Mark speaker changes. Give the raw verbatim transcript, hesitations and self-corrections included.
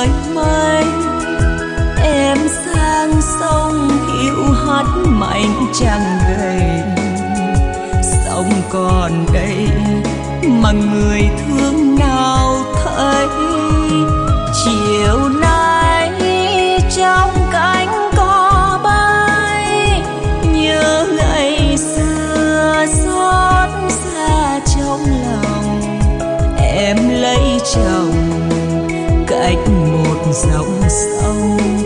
Speaker 1: trời mây. Em sang sông hiu hắt mạnh chẳng gầy, sông còn đây mà người thương nào thấy. Chiều nay trong cánh cò bay, nhớ ngày xưa xót xa trong lòng. Em lấy chồng cách một dòng sông,